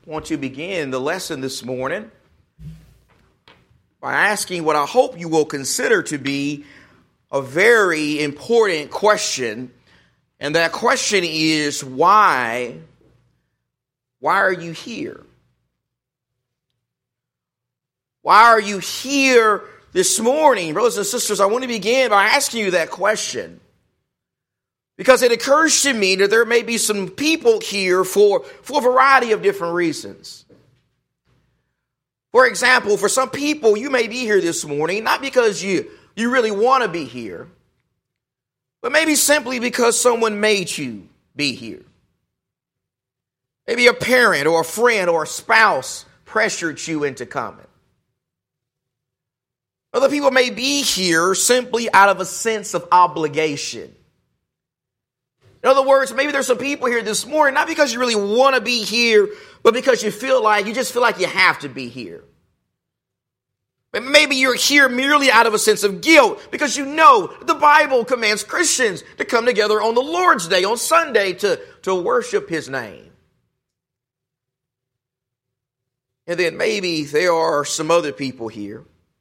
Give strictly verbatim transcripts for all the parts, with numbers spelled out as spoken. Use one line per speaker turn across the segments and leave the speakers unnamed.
want to begin the lesson this morning by asking what I hope you will consider to be a very important question. And that question is, why? Why are you here? Why are you here this morning? Brothers and sisters, I want to begin by asking you that question, because it occurs to me that there may be some people here for, for a variety of different reasons. For example, for some people, you may be here this morning, not because you, you really want to be here, but maybe simply because someone made you be here. Maybe a parent or a friend or a spouse pressured you into coming. Other people may be here simply out of a sense of obligation. In other words, maybe there's some people here this morning, not because you really want to be here, but because you feel like, you just feel like you have to be here. Maybe you're here merely out of a sense of guilt, because you know the Bible commands Christians to come together on the Lord's Day, on Sunday, to, to worship His name. And then maybe there are some other people here,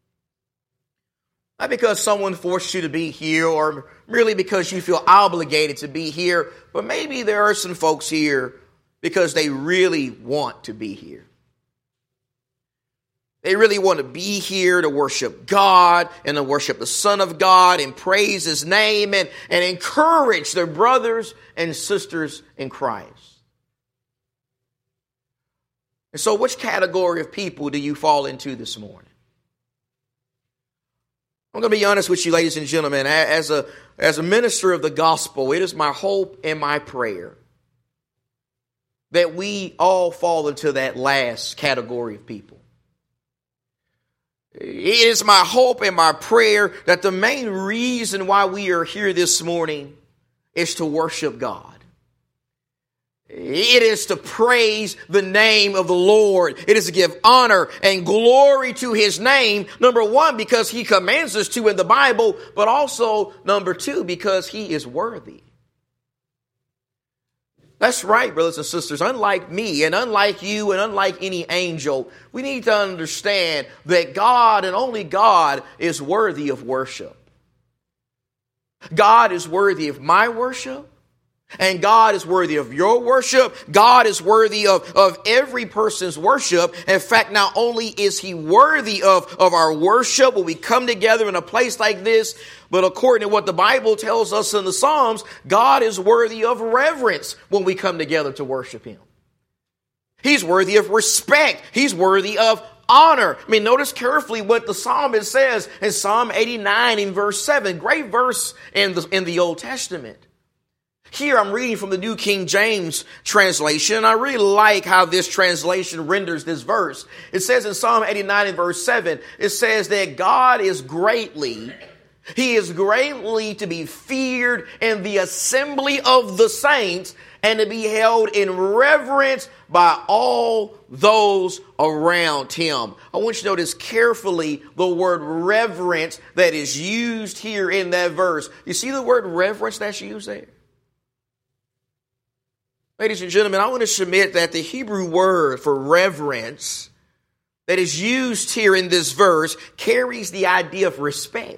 not because someone forced you to be here or merely because you feel obligated to be here, but maybe there are some folks here because they really want to be here. They really want to be here to worship God and to worship the Son of God and praise His name and, and encourage their brothers and sisters in Christ. And so which category of people do you fall into this morning? I'm going to be honest with you, ladies and gentlemen. As a, as a minister of the gospel, it is my hope and my prayer that we all fall into that last category of people. It is my hope and my prayer that the main reason why we are here this morning is to worship God. It is to praise the name of the Lord. It is to give honor and glory to His name. Number one, because He commands us to in the Bible, but also, number two, because He is worthy. That's right, brothers and sisters. Unlike me and unlike you and unlike any angel, we need to understand that God and only God is worthy of worship. God is worthy of my worship. And God is worthy of your worship. God is worthy of, of every person's worship. In fact, not only is He worthy of, of our worship when we come together in a place like this, but according to what the Bible tells us in the Psalms, God is worthy of reverence when we come together to worship Him. He's worthy of respect. He's worthy of honor. I mean, notice carefully what the psalmist says in Psalm eighty-nine in verse seven. Great verse in the, in the Old Testament. Here I'm reading from the New King James translation, and I really like how this translation renders this verse. It says in Psalm eighty-nine and verse seven, it says that God is greatly, He is greatly to be feared in the assembly of the saints and to be held in reverence by all those around Him. I want you to notice carefully the word reverence that is used here in that verse. You see the word reverence that's used there? Ladies and gentlemen, I want to submit that the Hebrew word for reverence that is used here in this verse carries the idea of respect.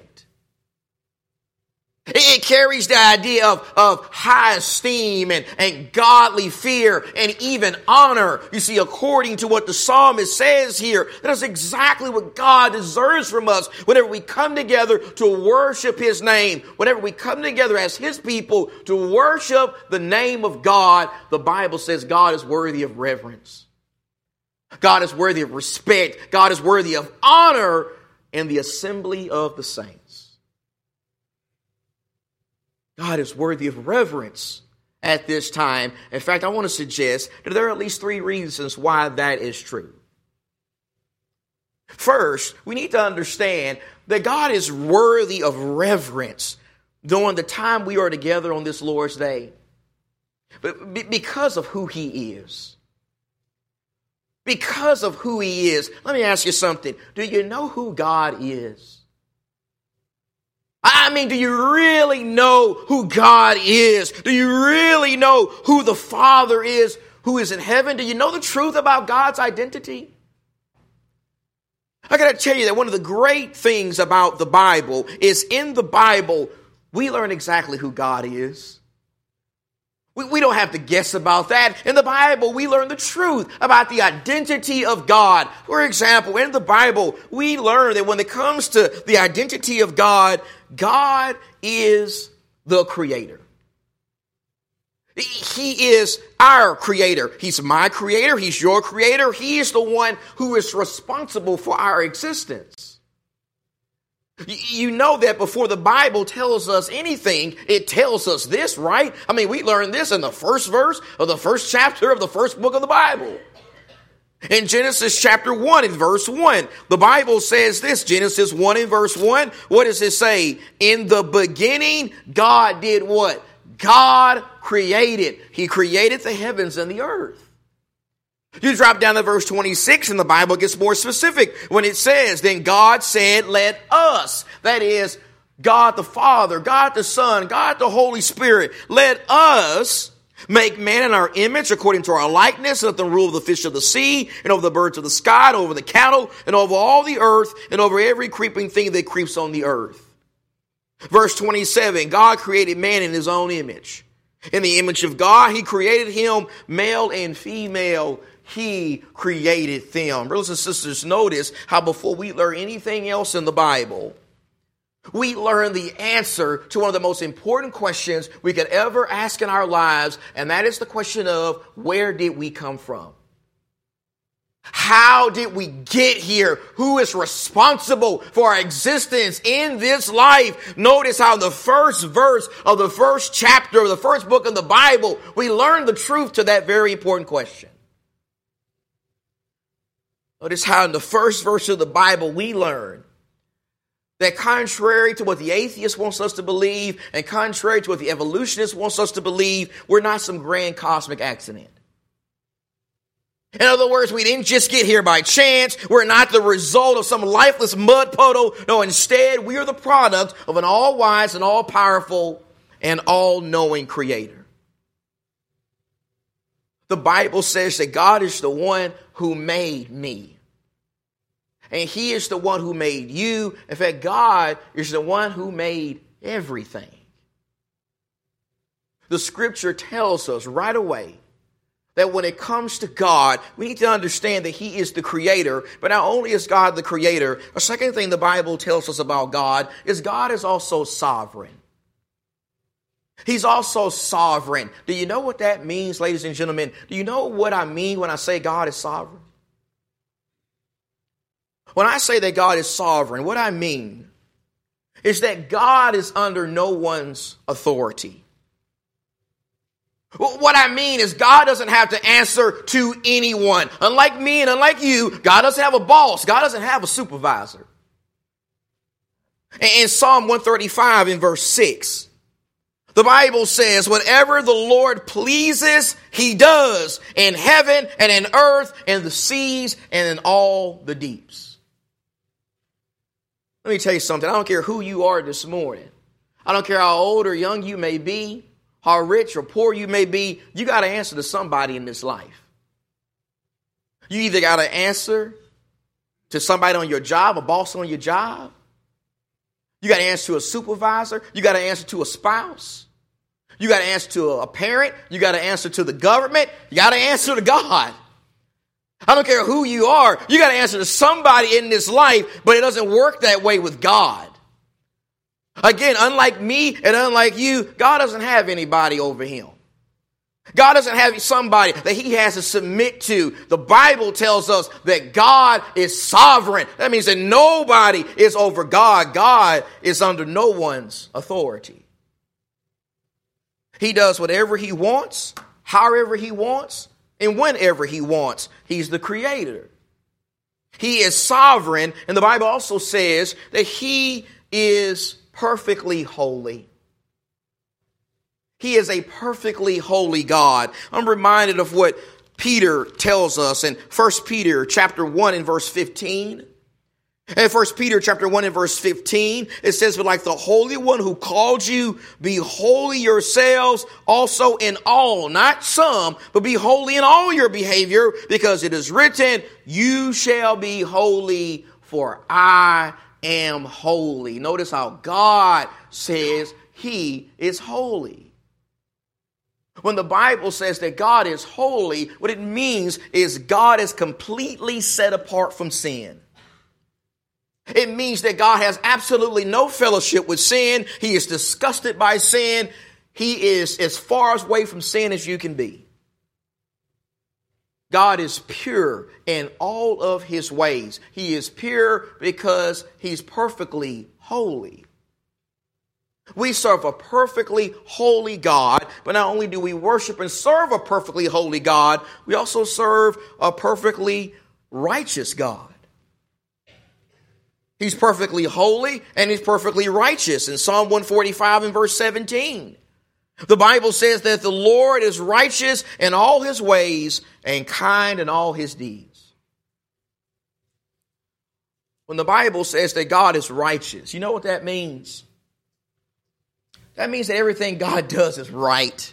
It carries the idea of, of high esteem and, and godly fear and even honor. You see, according to what the psalmist says here, that's exactly what God deserves from us whenever we come together to worship His name. Whenever we come together as His people to worship the name of God, the Bible says God is worthy of reverence. God is worthy of respect. God is worthy of honor in the assembly of the saints. God is worthy of reverence at this time. In fact, I want to suggest that there are at least three reasons why that is true. First, we need to understand that God is worthy of reverence during the time we are together on this Lord's Day, but because of who He is. Because of who He is. Let me ask you something. Do you know who God is? I mean, do you really know who God is? Do you really know who the Father is, who is in heaven. Do you know the truth about God's identity? I got to tell you that one of the great things about the Bible is in the Bible, we learn exactly who God is. We, we don't have to guess about that. In the Bible, we learn the truth about the identity of God. For example, in the Bible, we learn that when it comes to the identity of God, God is the creator. He is our creator. He's my creator. He's your creator. He is the one who is responsible for our existence. You know that before the Bible tells us anything, it tells us this, right? I mean, we learned this in the first verse of the first chapter of the first book of the Bible. In Genesis chapter one and verse one, the Bible says this, Genesis one and verse one. What does it say? In the beginning, God did what? God created. He created the heavens and the earth. You drop down to verse twenty-six and the Bible gets more specific when it says, then God said, let us, that is, God the Father, God the Son, God the Holy Spirit, let us make man in our image according to our likeness, and let them rule of the fish of the sea, and over the birds of the sky, and over the cattle, and over all the earth, and over every creeping thing that creeps on the earth. Verse twenty-seven, God created man in his own image. In the image of God, he created him, male and female, he created them. Brothers and sisters, notice how before we learn anything else in the Bible, we learn the answer to one of the most important questions we could ever ask in our lives, and that is the question of, where did we come from? How did we get here? Who is responsible for our existence in this life? Notice how in the first verse of the first chapter of the first book of the Bible, we learn the truth to that very important question. Notice how in the first verse of the Bible, we learn that contrary to what the atheist wants us to believe, and contrary to what the evolutionist wants us to believe, we're not some grand cosmic accident. In other words, we didn't just get here by chance. We're not the result of some lifeless mud puddle. No, instead, we are the product of an all-wise and all-powerful and all-knowing creator. The Bible says that God is the one who made me. And he is the one who made you. In fact, God is the one who made everything. The scripture tells us right away that when it comes to God, we need to understand that he is the creator. But not only is God the creator, a second thing the Bible tells us about God is God is also sovereign. He's also sovereign. Do you know what that means, ladies and gentlemen? Do you know what I mean when I say God is sovereign? When I say that God is sovereign, what I mean is that God is under no one's authority. What I mean is God doesn't have to answer to anyone. Unlike me and unlike you, God doesn't have a boss. God doesn't have a supervisor. In Psalm one thirty-five in verse six, the Bible says, whatever the Lord pleases, he does in heaven and in earth and the seas and in all the deeps. Let me tell you something. I don't care who you are this morning. I don't care how old or young you may be, how rich or poor you may be. You got to answer to somebody in this life. You either got to answer to somebody on your job, a boss on your job. You got to answer to a supervisor. You got to answer to a spouse. You got to answer to a parent. You got to answer to the government. You got to answer to God. I don't care who you are. You got to answer to somebody in this life, but it doesn't work that way with God. Again, unlike me and unlike you, God doesn't have anybody over him. God doesn't have somebody that he has to submit to. The Bible tells us that God is sovereign. That means that nobody is over God. God is under no one's authority. He does whatever he wants, however he wants, and whenever he wants. He's the creator. He is sovereign, and the Bible also says that he is perfectly holy. He is a perfectly holy God. I'm reminded of what Peter tells us in First Peter chapter one and verse fifteen. In First Peter chapter one and verse fifteen, it says, but like the Holy One who called you, be holy yourselves also in all, not some, but be holy in all your behavior, because it is written, you shall be holy, for I am holy. Notice how God says he is holy. When the Bible says that God is holy, what it means is God is completely set apart from sin. It means that God has absolutely no fellowship with sin. He is disgusted by sin. He is as far away from sin as you can be. God is pure in all of his ways. He is pure because he's perfectly holy. We serve a perfectly holy God, but not only do we worship and serve a perfectly holy God, we also serve a perfectly righteous God. He's perfectly holy and he's perfectly righteous. In Psalm one forty-five and verse seventeen, the Bible says that the Lord is righteous in all his ways and kind in all his deeds. When the Bible says that God is righteous, you know what that means? That means that everything God does is right.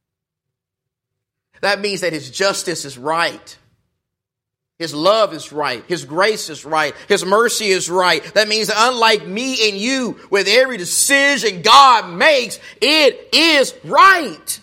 That means that his justice is right. His love is right. His grace is right. His mercy is right. That means that unlike me and you, with every decision God makes, it is right.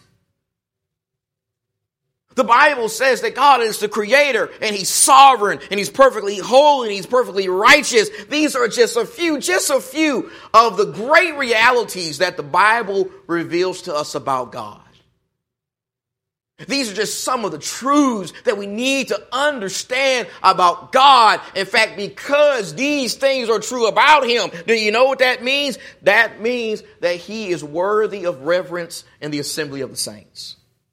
The Bible says that God is the creator and he's sovereign and he's perfectly holy and he's perfectly righteous. These are just a few, just a few of the great realities that the Bible reveals to us about God. These are just some of the truths that we need to understand about God. In fact, because these things are true about him, do you know what that means? That means that he is worthy of reverence in the assembly of the saints.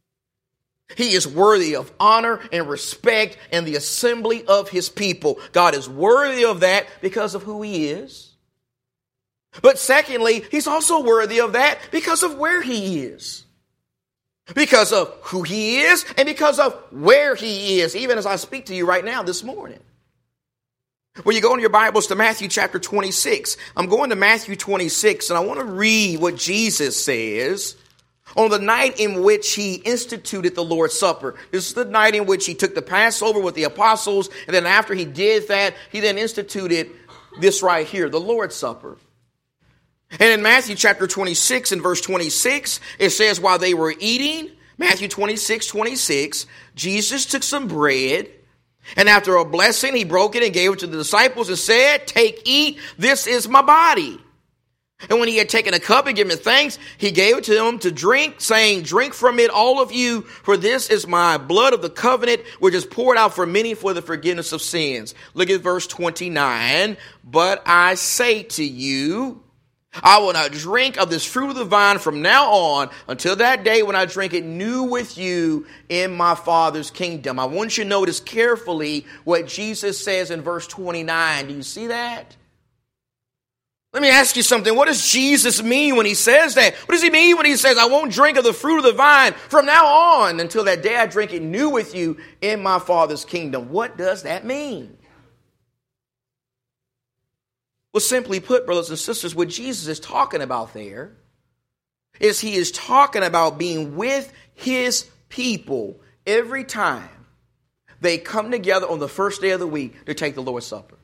He is worthy of honor and respect in the assembly of his people. God is worthy of that because of who he is. But secondly, he's also worthy of that because of where he is. Because of who he is and because of where he is, even as I speak to you right now this morning. When you go in your Bibles to Matthew chapter twenty-six, I'm going to Matthew twenty-six, and I want to read what Jesus says on the night in which he instituted the Lord's Supper. This is the night in which he took the Passover with the apostles, and then after he did that, he then instituted this right here, the Lord's Supper. And in Matthew chapter twenty-six and verse twenty-six, it says, while they were eating, Matthew twenty-six, twenty-six, Jesus took some bread, and after a blessing, he broke it and gave it to the disciples and said, take, eat, this is my body. And when he had taken a cup and given thanks, he gave it to them to drink, saying, drink from it, all of you, for this is my blood of the covenant, which is poured out for many for the forgiveness of sins. Look at verse twenty-nine. But I say to you, I will not drink of this fruit of the vine from now on until that day when I drink it new with you in my Father's kingdom. I want you to notice carefully what Jesus says in verse twenty-nine. Do you see that? Let me ask you something. What does Jesus mean when he says that? What does he mean when he says, I won't drink of the fruit of the vine from now on until that day I drink it new with you in my Father's kingdom? What does that mean? Well, simply put, brothers and sisters, what Jesus is talking about there is he is talking about being with his people every time they come together on the first day of the week to take the Lord's Supper.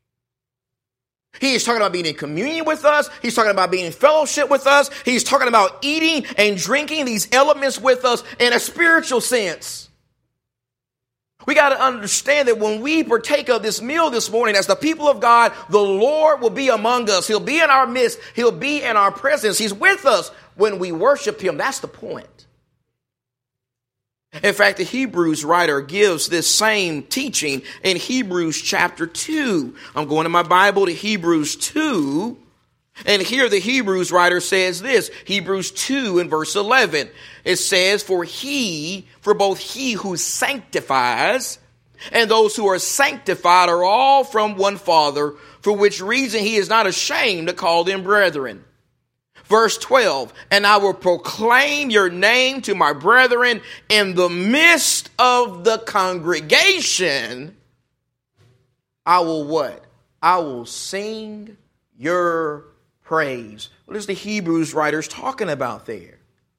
He is talking about being in communion with us. He's talking about being in fellowship with us. He's talking about eating and drinking these elements with us in a spiritual sense. We got to understand that when we partake of this meal this morning as the people of God, the Lord will be among us. He'll be in our midst. He'll be in our presence. He's with us when we worship him. That's the point. In fact, the Hebrews writer gives this same teaching in Hebrews chapter two. I'm going to my Bible to Hebrews two. And here the Hebrews writer says this, Hebrews two and verse eleven. It says, for he, for both he who sanctifies and those who are sanctified are all from one Father, for which reason he is not ashamed to call them brethren. Verse twelve, and I will proclaim your name to my brethren in the midst of the congregation. I will what? I will sing your praise. What is the Hebrews writers talking about there?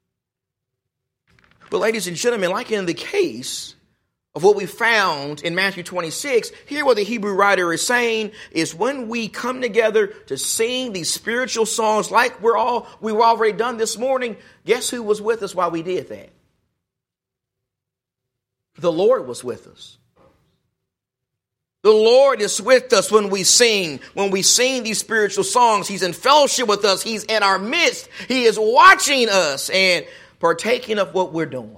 But ladies and gentlemen, like in the case of what we found in Matthew twenty-six, here what the Hebrew writer is saying is when we come together to sing these spiritual songs like we're all, we've already done this morning, guess who was with us while we did that? The Lord was with us. The Lord is with us when we sing, when we sing these spiritual songs. He's in fellowship with us. He's in our midst. He is watching us and partaking of what we're doing.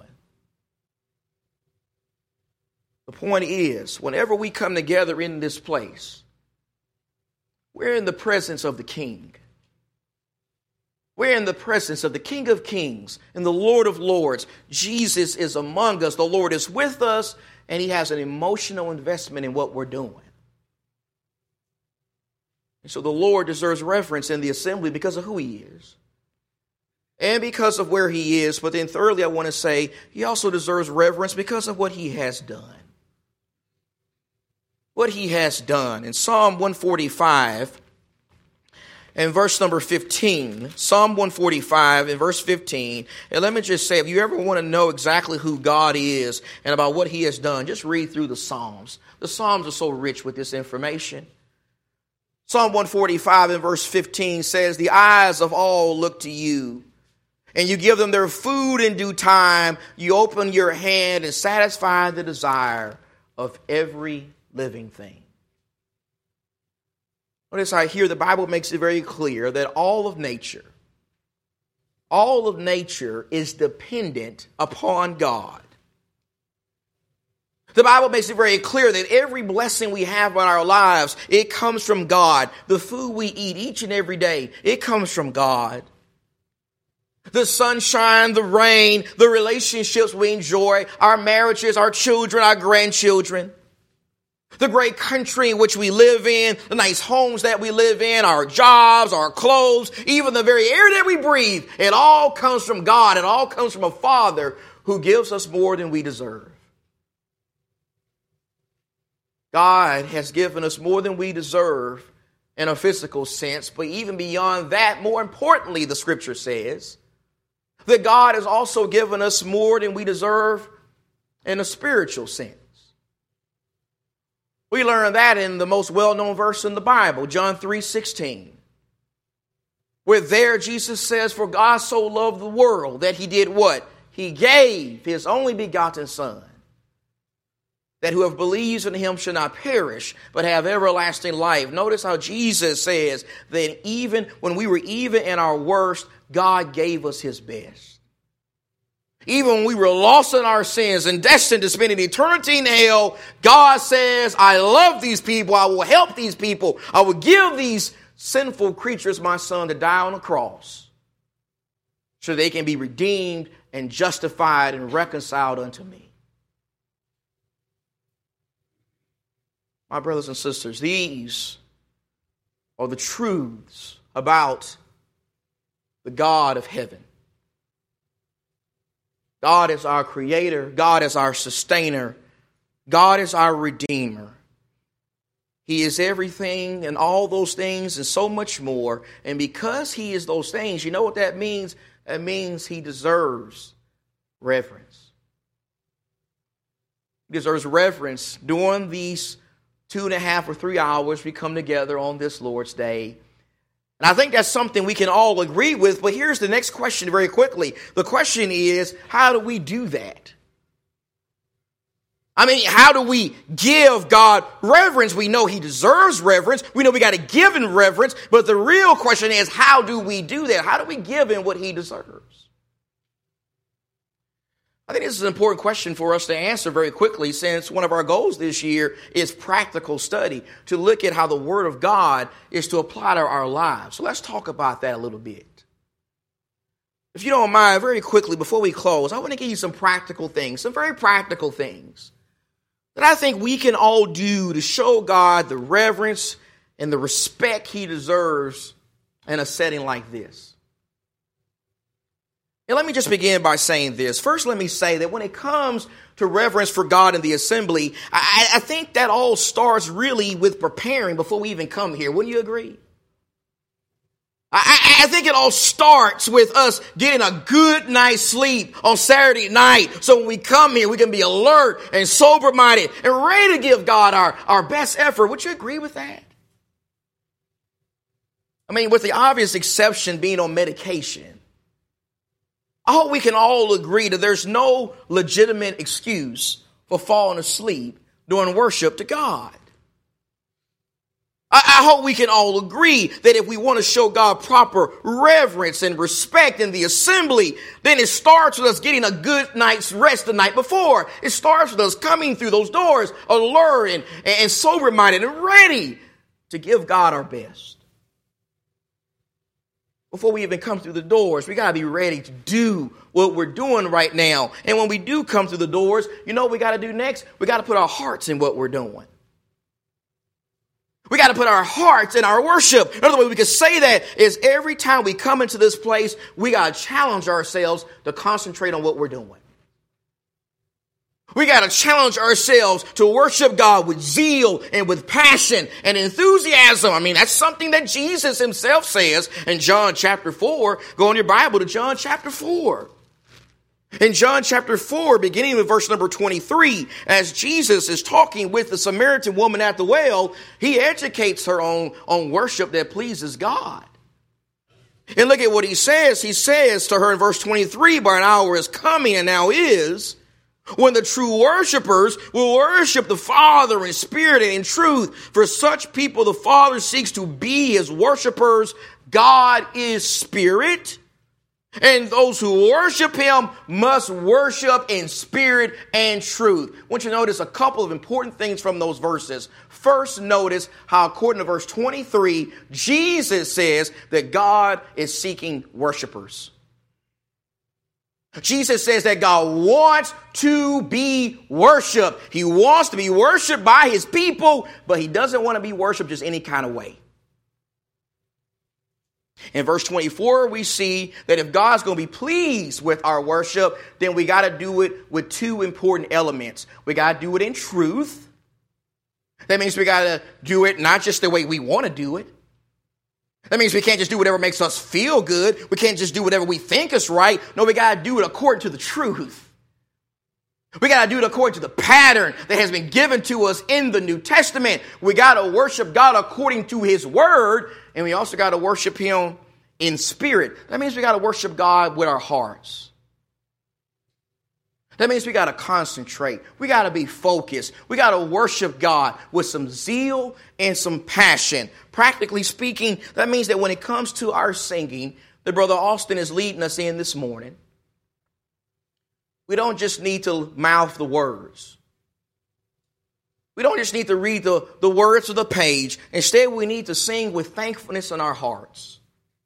The point is, whenever we come together in this place, we're in the presence of the King. We're in the presence of the King of Kings and the Lord of Lords. Jesus is among us. The Lord is with us, and he has an emotional investment in what we're doing. And so the Lord deserves reverence in the assembly because of who he is and because of where he is. But then thirdly, I want to say he also deserves reverence because of what he has done. What he has done. In Psalm one forty-five and verse number fifteen, Psalm one forty-five and verse fifteen, and let me just say, if you ever want to know exactly who God is and about what he has done, just read through the Psalms. The Psalms are so rich with this information. Psalm one forty-five and verse fifteen says, the eyes of all look to you, and you give them their food in due time. You open your hand and satisfy the desire of every living thing. Notice I hear the Bible makes it very clear that all of nature, all of nature is dependent upon God. The Bible makes it very clear that every blessing we have in our lives, it comes from God. The food we eat each and every day, it comes from God. The sunshine, the rain, the relationships we enjoy, our marriages, our children, our grandchildren, the great country in which we live in, the nice homes that we live in, our jobs, our clothes, even the very air that we breathe, it all comes from God. It all comes from a Father who gives us more than we deserve. God has given us more than we deserve in a physical sense, but even beyond that, more importantly, the scripture says that God has also given us more than we deserve in a spiritual sense. We learn that in the most well-known verse in the Bible, John three sixteen, where there Jesus says, for God so loved the world that he did what? He gave his only begotten Son, that whoever believes in him shall not perish, but have everlasting life. Notice how Jesus says that even when we were even in our worst, God gave us his best. Even when we were lost in our sins and destined to spend an eternity in hell, God says, I love these people. I will help these people. I will give these sinful creatures my Son to die on the cross so they can be redeemed and justified and reconciled unto me. My brothers and sisters, these are the truths about the God of heaven. God is our creator. God is our sustainer. God is our redeemer. He is everything and all those things and so much more. And because he is those things, you know what that means? That means he deserves reverence. He deserves reverence during these two and a half or three hours we come together on this Lord's Day. And I think that's something we can all agree with. But here's the next question very quickly. The question is, how do we do that? I mean, how do we give God reverence? We know he deserves reverence. We know we got to give him reverence. But the real question is, how do we do that? How do we give him what he deserves? I think this is an important question for us to answer very quickly, since one of our goals this year is practical study, to look at how the Word of God is to apply to our lives. So let's talk about that a little bit. If you don't mind, very quickly, before we close, I want to give you some practical things, some very practical things that I think we can all do to show God the reverence and the respect he deserves in a setting like this. And let me just begin by saying this. First, let me say that when it comes to reverence for God in the assembly, I, I think that all starts really with preparing before we even come here. Wouldn't you agree? I, I think it all starts with us getting a good night's sleep on Saturday night. So when we come here, we can be alert and sober-minded and ready to give God our, our best effort. Would you agree with that? I mean, with the obvious exception being on medication, I hope we can all agree that there's no legitimate excuse for falling asleep during worship to God. I hope we can all agree that if we want to show God proper reverence and respect in the assembly, then it starts with us getting a good night's rest the night before. It starts with us coming through those doors alert and, and sober-minded and ready to give God our best. Before we even come through the doors, we got to be ready to do what we're doing right now. And when we do come through the doors, you know what we got to do next? We got to put our hearts in what we're doing. We got to put our hearts in our worship. Another way we could say that is every time we come into this place, we got to challenge ourselves to concentrate on what we're doing. We got to challenge ourselves to worship God with zeal and with passion and enthusiasm. I mean, that's something that Jesus himself says in John chapter four. Go in your Bible to John chapter four. In John chapter four, beginning with verse number twenty-three, as Jesus is talking with the Samaritan woman at the well, he educates her on, on worship that pleases God. And look at what he says. He says to her in verse twenty-three, "But an hour is coming and now is, when the true worshipers will worship the Father in spirit and in truth. For such people the Father seeks to be his worshipers. God is spirit. And those who worship him must worship in spirit and truth." I want you to notice a couple of important things from those verses. First, notice how according to verse twenty-three, Jesus says that God is seeking worshipers. Jesus says that God wants to be worshiped. He wants to be worshiped by his people, but he doesn't want to be worshiped just any kind of way. In verse twenty-four, we see that if God's going to be pleased with our worship, then we got to do it with two important elements. We got to do it in truth. That means we got to do it not just the way we want to do it. That means we can't just do whatever makes us feel good. We can't just do whatever we think is right. No, we got to do it according to the truth. We got to do it according to the pattern that has been given to us in the New Testament. We got to worship God according to his word. And we also got to worship him in spirit. That means we got to worship God with our hearts. That means we got to concentrate. We got to be focused. We got to worship God with some zeal and some passion. Practically speaking, that means that when it comes to our singing, that Brother Austin is leading us in this morning, we don't just need to mouth the words. We don't just need to read the, the words of the page. Instead, we need to sing with thankfulness in our hearts.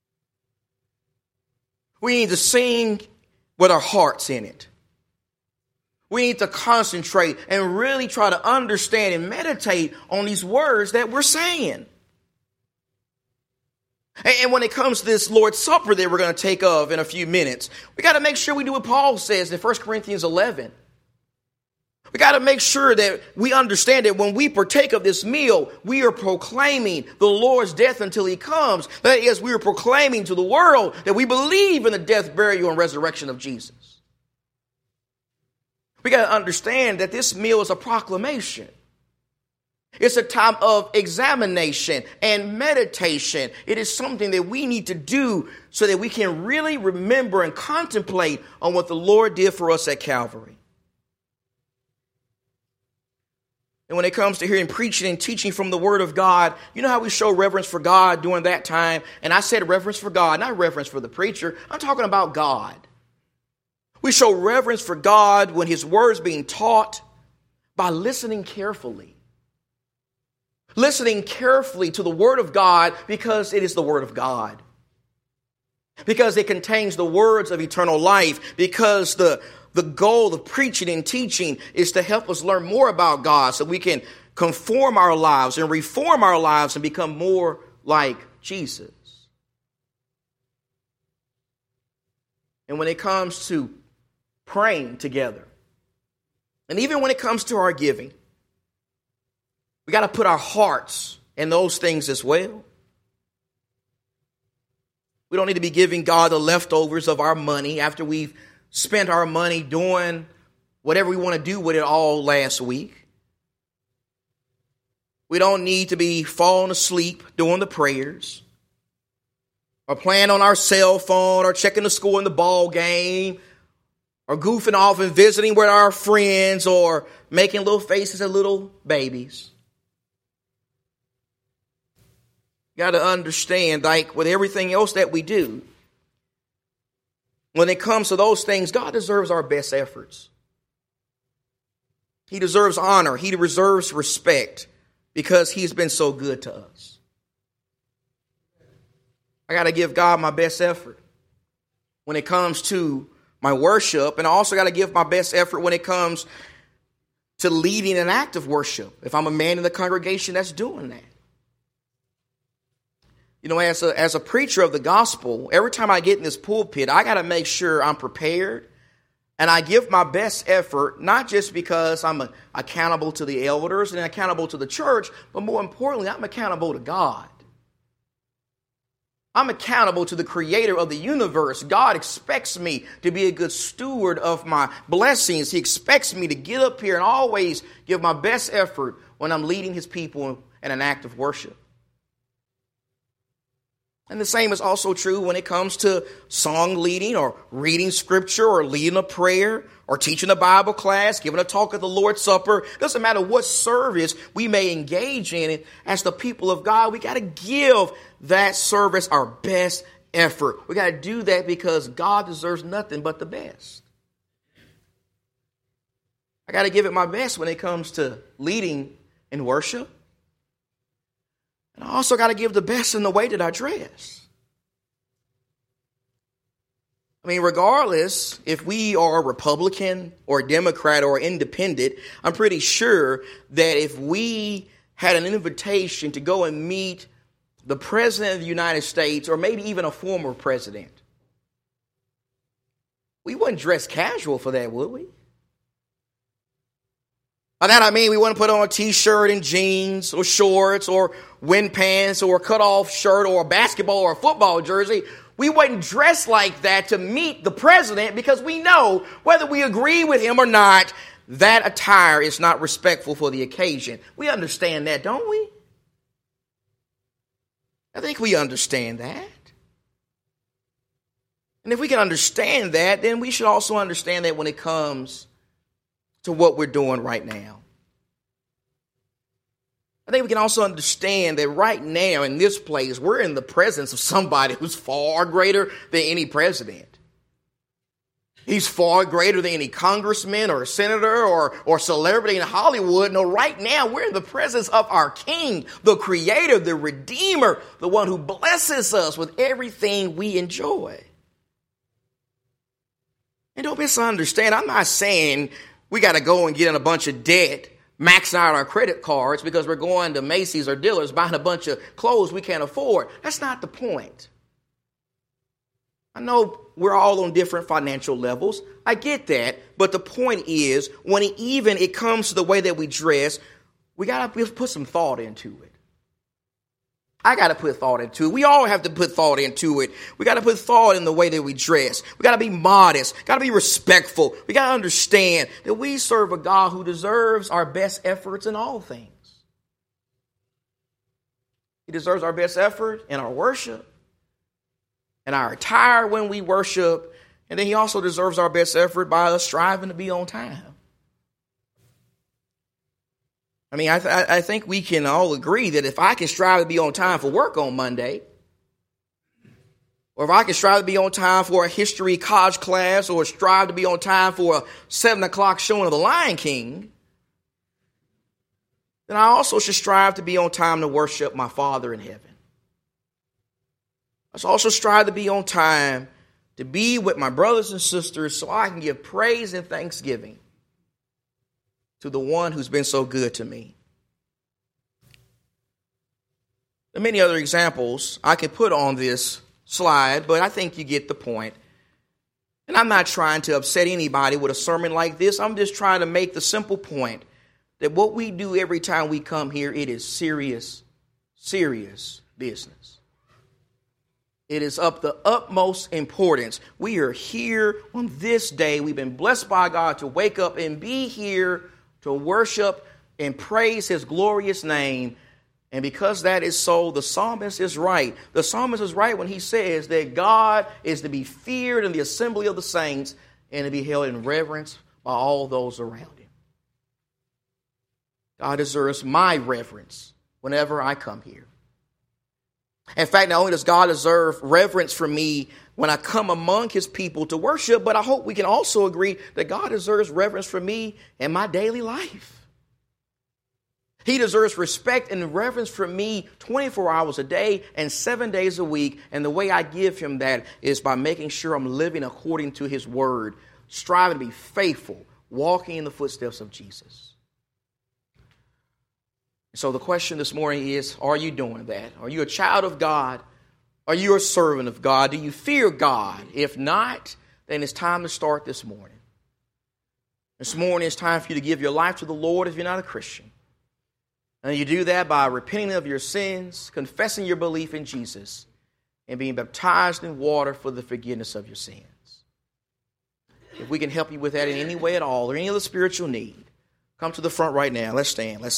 We need to sing with our hearts in it. We need to concentrate and really try to understand and meditate on these words that we're saying. And when it comes to this Lord's Supper that we're going to take of in a few minutes, we got to make sure we do what Paul says in First Corinthians eleven. We got to make sure that we understand that when we partake of this meal, we are proclaiming the Lord's death until he comes. That is, we are proclaiming to the world that we believe in the death, burial, and resurrection of Jesus. We got to understand that this meal is a proclamation. It's a time of examination and meditation. It is something that we need to do so that we can really remember and contemplate on what the Lord did for us at Calvary. And when it comes to hearing preaching and teaching from the Word of God, you know how we show reverence for God during that time? And I said reverence for God, not reverence for the preacher. I'm talking about God. We show reverence for God when his word is being taught by listening carefully. Listening carefully to the word of God because it is the word of God. Because it contains the words of eternal life. Because the, the goal of preaching and teaching is to help us learn more about God so we can conform our lives and reform our lives and become more like Jesus. and when it comes to praying together, and even when it comes to our giving, we got to put our hearts in those things as well. We don't need to be giving God the leftovers of our money after we've spent our money doing whatever we want to do with it all last week. We don't need to be falling asleep doing the prayers or playing on our cell phone or checking the score in the ball game or goofing off and visiting with our friends or making little faces at little babies. You got to understand, like with everything else that we do, when it comes to those things, God deserves our best efforts. He deserves honor. He deserves respect because he's been so good to us. I got to give God my best effort when it comes to my worship. And I also got to give my best effort when it comes to leading an act of worship. If I'm a man in the congregation that's doing that. You know, as a, as a preacher of the gospel, every time I get in this pulpit, I got to make sure I'm prepared. And I give my best effort, not just because I'm a, accountable to the elders and accountable to the church, but more importantly, I'm accountable to God. I'm accountable to the creator of the universe. God expects me to be a good steward of my blessings. He expects me to get up here and always give my best effort when I'm leading his people in an act of worship. And the same is also true when it comes to song leading or reading scripture or leading a prayer or teaching a Bible class, giving a talk at the Lord's Supper. It doesn't matter what service we may engage in it. As the people of God, we got to give that service our best effort. We got to do that because God deserves nothing but the best. I got to give it my best when it comes to leading in worship. And I also got to give the best in the way that I dress. I mean, regardless if we are a Republican or a Democrat or independent, I'm pretty sure that if we had an invitation to go and meet the President of the United States or maybe even a former president, we wouldn't dress casual for that, would we? By that I mean we wouldn't put on a t-shirt and jeans or shorts or wind pants or a cut-off shirt or a basketball or a football jersey. We wouldn't dress like that to meet the president because we know whether we agree with him or not, that attire is not respectful for the occasion. We understand that, don't we? I think we understand that. And if we can understand that, then we should also understand that when it comes to what we're doing right now. I think we can also understand that right now in this place, we're in the presence of somebody who's far greater than any president. He's far greater than any congressman or senator or, or celebrity in Hollywood. No, right now we're in the presence of our King, the Creator, the Redeemer, the one who blesses us with everything we enjoy. And don't misunderstand, I'm not saying we got to go and get in a bunch of debt, maxing out our credit cards because we're going to Macy's or Dillard's buying a bunch of clothes we can't afford. That's not the point. I know we're all on different financial levels. I get that. But the point is, when it, even it comes to the way that we dress, we got to put some thought into it. I got to put thought into it. We all have to put thought into it. We got to put thought in the way that we dress. We got to be modest. Got to be respectful. We got to understand that we serve a God who deserves our best efforts in all things. He deserves our best effort in our worship, in our attire when we worship, and then he also deserves our best effort by us striving to be on time. I mean, I, th- I think we can all agree that if I can strive to be on time for work on Monday, or if I can strive to be on time for a history college class, or strive to be on time for a seven o'clock showing of The Lion King, then I also should strive to be on time to worship my Father in heaven. I should also strive to be on time to be with my brothers and sisters so I can give praise and thanksgiving to the one who's been so good to me. There are many other examples I could put on this slide, but I think you get the point. And I'm not trying to upset anybody with a sermon like this. I'm just trying to make the simple point that what we do every time we come here, it is serious, serious business. It is of the utmost importance. We are here on this day. We've been blessed by God to wake up and be here to worship and praise his glorious name. And because that is so, the psalmist is right. The psalmist is right when he says that God is to be feared in the assembly of the saints and to be held in reverence by all those around him. God deserves my reverence whenever I come here. In fact, not only does God deserve reverence from me when I come among his people to worship, but I hope we can also agree that God deserves reverence from me in my daily life. He deserves respect and reverence from me twenty-four hours a day and seven days a week. And the way I give him that is by making sure I'm living according to his word, striving to be faithful, walking in the footsteps of Jesus. So the question this morning is, are you doing that? Are you a child of God? Are you a servant of God? Do you fear God? If not, then it's time to start this morning. This morning it's time for you to give your life to the Lord if you're not a Christian. And you do that by repenting of your sins, confessing your belief in Jesus, and being baptized in water for the forgiveness of your sins. If we can help you with that in any way at all or any other spiritual need, come to the front right now. Let's stand. Let's